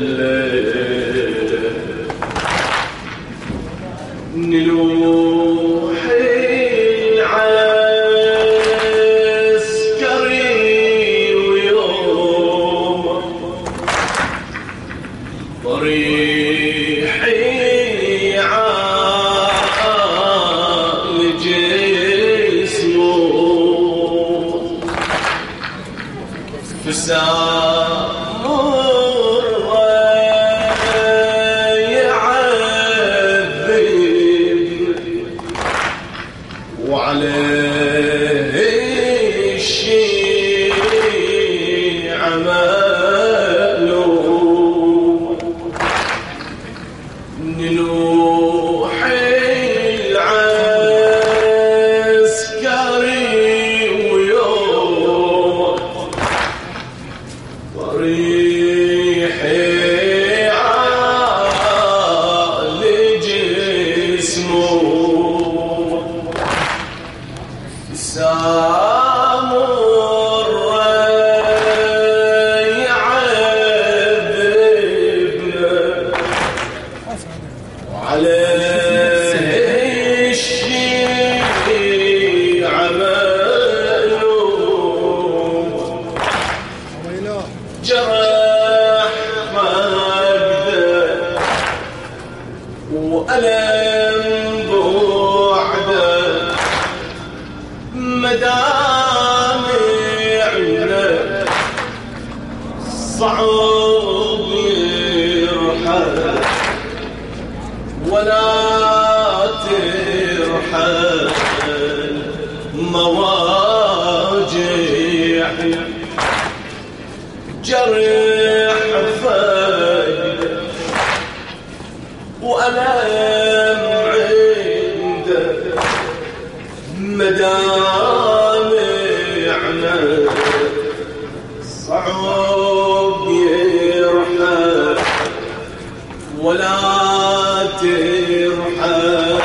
نلوح العسكري ويوم ضريحي عال جسمه وعليه الشيء عمله نلوح العسكري ويوم ضريحي عال جسمه سامر يعذبنا وعليه الشيء عمله جرح فقده وألم بعده مدامعنا صعب يرحل ولا ترحل مواجع جرح فقد وألم عنده مدامعنا صعب يرحل ولا ترحل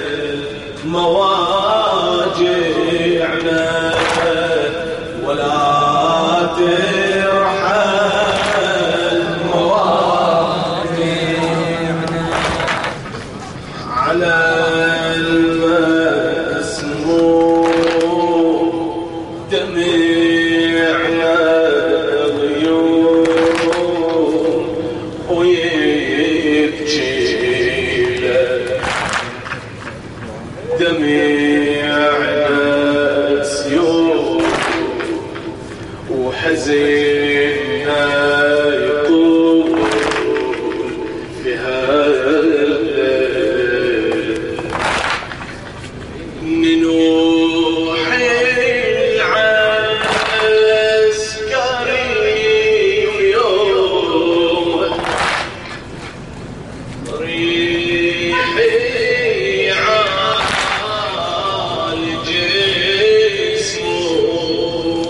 مواجعنا ولا ترحل مواجعنا على دمعنا غيوم ويبكي دمعنا سيوف وحزننا يطول في هذا الليل ننوح العسكري ويوم ريحي عال جسمه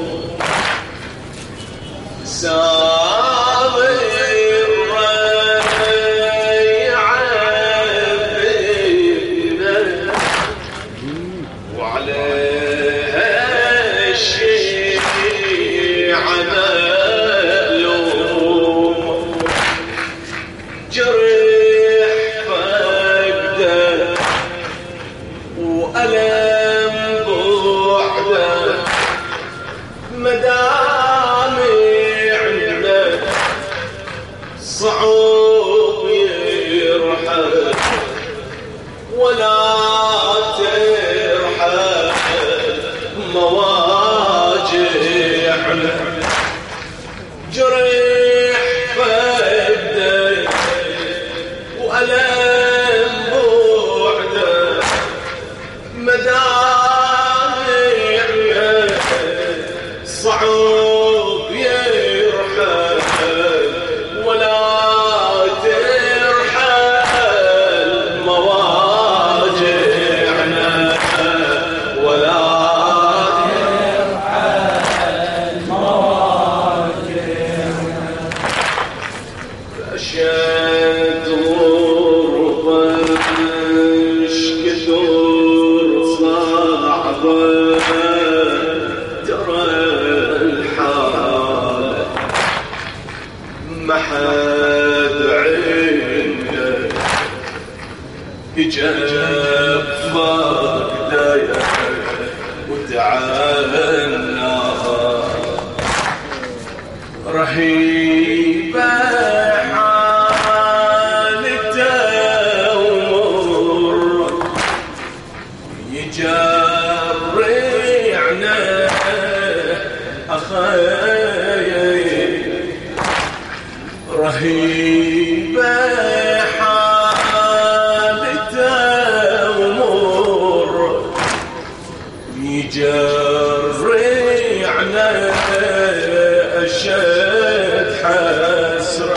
مدامعنا صعب يرحل ولا ترحل مواجعنا جرح فقده وألم بعده مدامعنا صعب يرحل ولا ترحل مواجعنا ولا ترحل مواجعنا أشد غربة كثر صعبة ترى الحال محال حد عنده جاب فقده وتعالى رهيبة حالته ومر يجرعنا أخي رهيبة حالته ومر يجرعنا أشد حسرة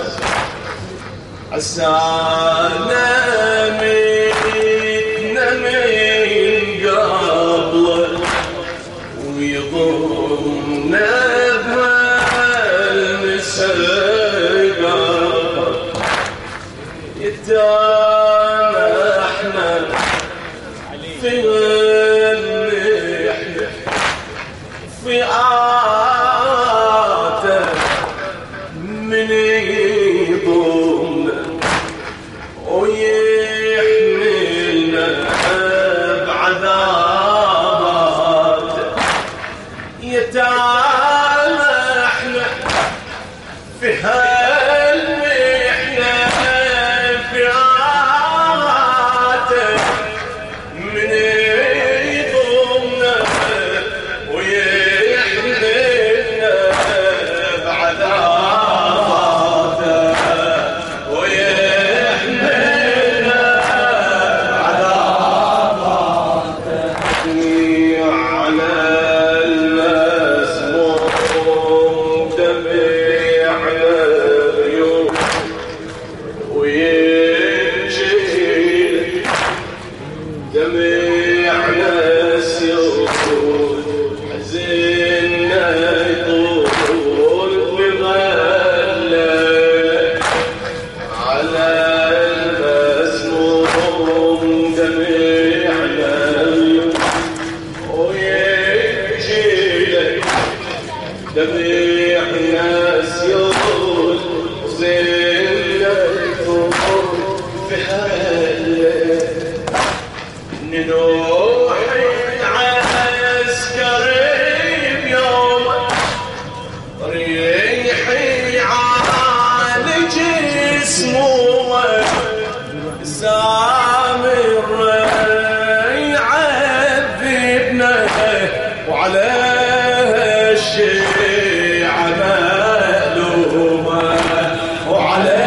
عسانا ميتنا من قبله ويضمنا بهالمسيقى يتامحنا في المحنة في من يضمنا ويحملنا بعذابات يتامحنا في هالمحنة في عاته من يضمنا ويحملنا بعذابات ويحملنا بعذابات على المسموم دمع العيون ويجيل دمعنا السيوف حزننا يطول بغلة على المسموم دمعنا ويجيل دمعنا السيوف حزننا يطول في هلة نروح العسكري بيوم ريحي عالج اسمه سامر يعذبنا وعلى الشيء عملومه وعلى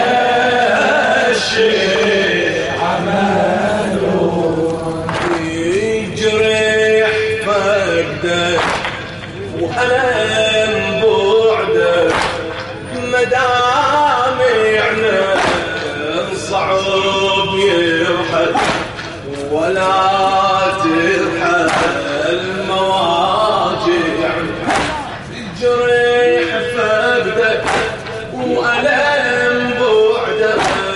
الشيء يجرح فقده وألم بعده مدامعنا صعب يرحل ولا ترحل مواجع يجرح فقده وألم بعده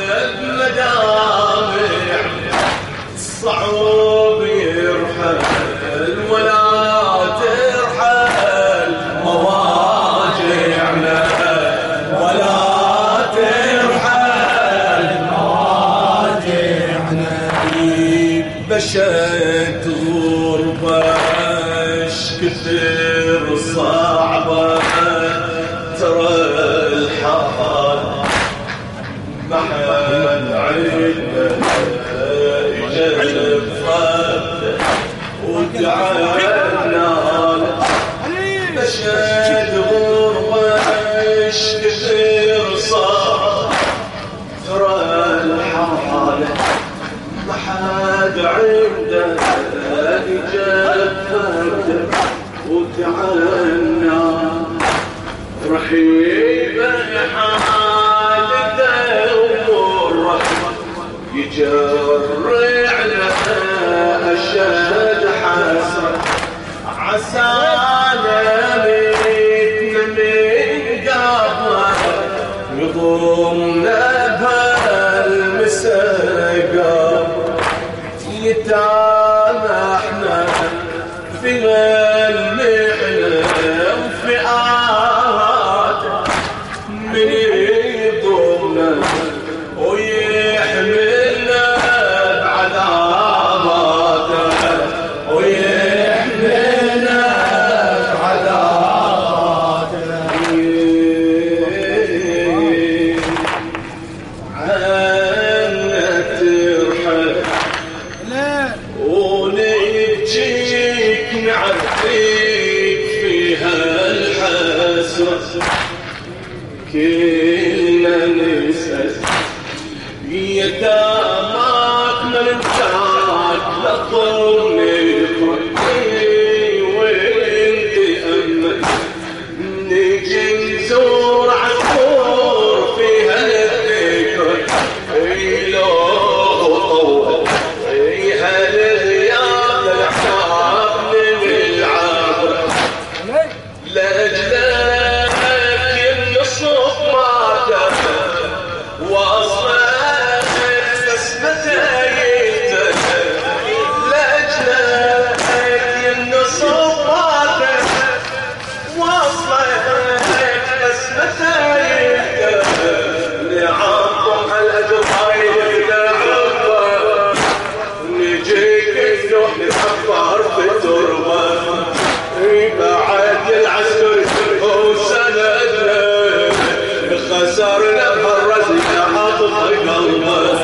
مدامعنا صعب يرحل ولا ترحل مواجعنا ولا ترحل مواجعنا بشت غربة كثر صعبة ترى الحال ما حد عندنا يجرب فده وتعالى بشد غربة كثير صعب ترى الحالة ما حد عنده يجرب فده وتعالى رحيبة حالته ومره يجرعنا أشد حسرة عسانا ميتنا من قبله يضمنا بهالمسيقى يتامحنا في المحنة وفي من يضمنا نسأل يتاماك من انتاك لطولي وانت أمك نجي نزور عطور في هالذكر لو طول هالغياب الحساب للعبر لأجلك النصف ما دفع واصلك بسمته ينتهي لأجلك النصف ما دفع واصلك بسمته ينتهي لعظم الأجر خير لعظم نجيك النوح نتحفر في التربة بعد العسكر وسندنا خسرنا بهالرزق عاطف قلبه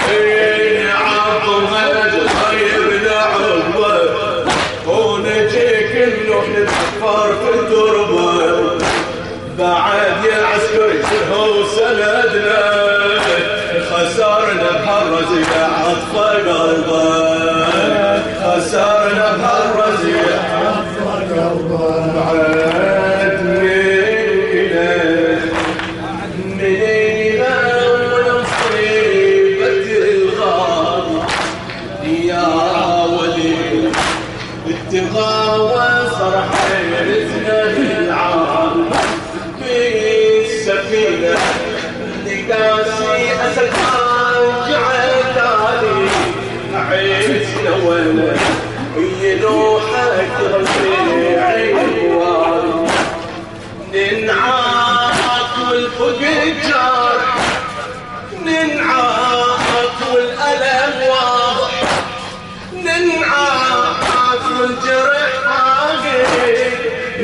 عاطف الأجر خير لعظم ونجيك النوح نتحفر في التربة بعد العسكر وسندنا خسرنا بهالرزق عاطف قلبه خسرنا بهالرزق عاطف قلبه بعد من إله ونصيبة الغار يا ولي اتغاوى صرح رزنا العام بالسفينة نقاسي أسد جعلت علي عيسنا ولا يلوحك رفيعي الوالي ننعاك والفقجار ننعاك والألم واضح ننعاك والجرح باقي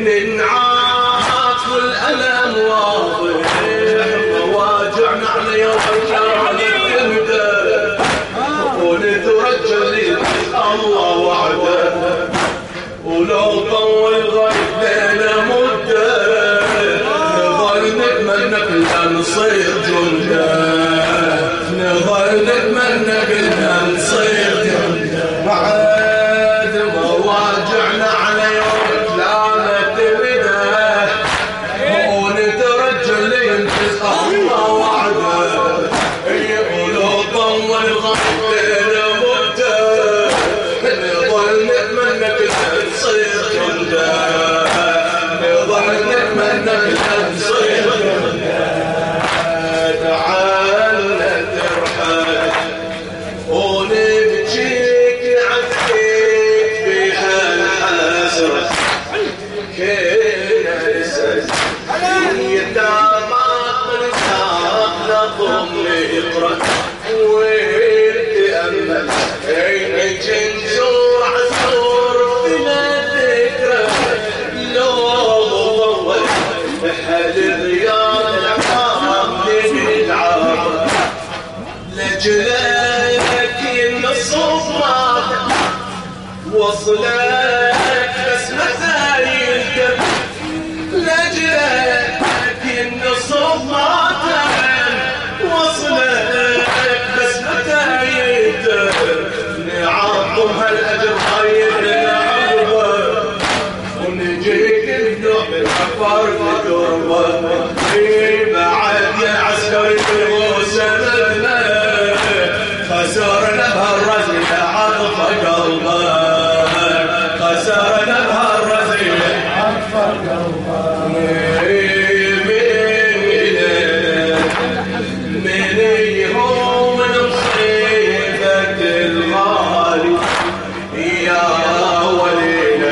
ننعاك والألم واضح مواجعنا على يوم القيامة تبدأ ونترجى الله وعده ولو طول غيب لنا مدة نظل نتمنى كلنا نصير جنده نظل نتمنى كلنا نصير جنده بعد مواجعنا على يوم القيامة تبدأ ونترجى اللي ينجز الله وعده ولو طول غيب لنا مدة نظل نتمنى كلنا نصير جنده نظل نتمنى كلنا نصير جنده تعالنا ترحل ونبجيك عفيت بها الحسرة كينا نسأل يتاماك من ساق نظم يقرأ وانت أمل نجي نزور عزور بلا ذكرى لو ضوّل بحال الرياض العقام للعاب لجلك النصف ما وصلك بسمة يلقى لجلك النصف ما وصلك بسمة يلقى نعظم هالأجر خير للعظمة ونجيك النوح بالحفار في تربة بعد يا عسكري وسندنا خسرنا بهالرزق عاطف قلبه خسرنا بهالرزق عاطف قلبه من يوم نصيبة الغالي يا ولينا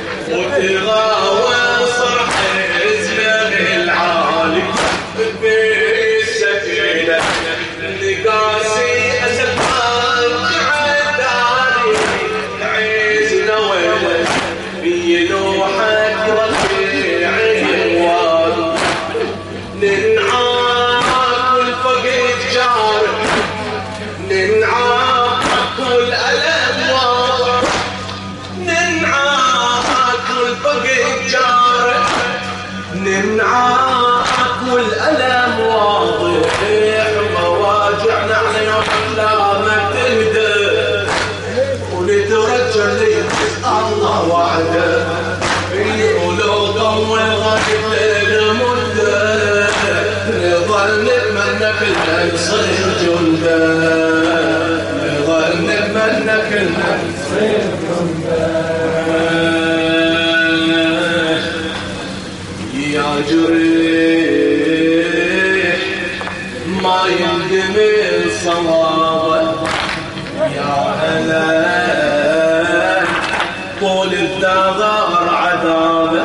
وتغاوى صرح اسمه العالي بالسفينة نقاسي أسد جعل علي عيسنا ولا بيلوحك رفيعي الوالي ننعاك والفقد نصير جنده نغني منك نصير جنده يا جريح ما يندمل صوابه يا هلا طول الدغار عذابه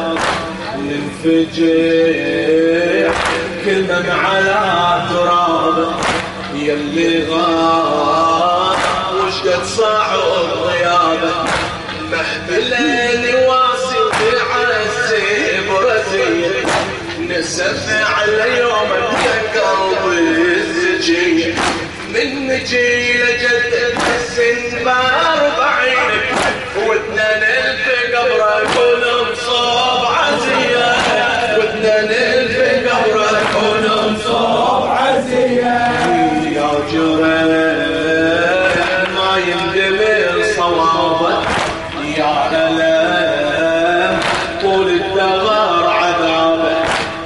ننفجع كل من على ترابه يلي غاب وشقد صعب غيابه مهبلني واصل بعذب رزيه نسف على يومك يا قلبي الزكي من نجي لجدك السن ب40 واثنين الف قبرك ونصاب عزيه واثنين الف قبرك ونصاب عزيه يا جريح ما يندمل صوابه يا ألم طول الدغار عذابه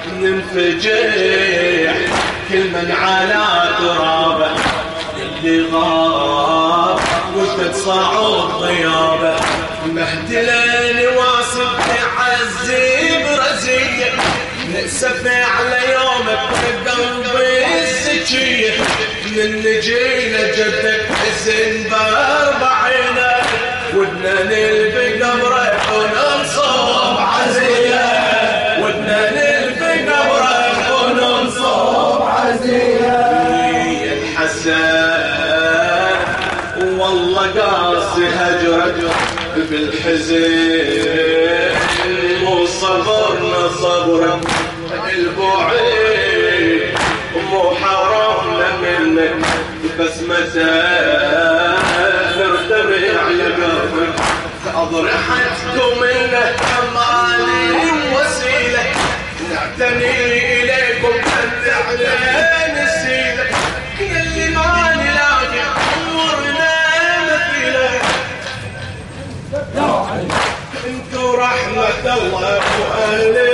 ننفجع كل من على ترابه اللي غاب وشتت صعود غيابه مهدلين واصل تعذب رزيه نأسف على يومك قلبي الزكيه من نجي لجدك حزن ب40 ودنانيل بقبرك وننصب عزيه ودنانيل بقبرك وننصب عزيه الحسن والله قاسي هجرك بالحزن مو صبرنا صبرك البعيد مو حرمنا منك بس متى نرتمي على قلبك أضرحتكم منه أمالي وسيلة نعتني إليكم حتى على نسيلة يلي ما نلاقي عمرنا مثيلة انتو رحمة الله وأهل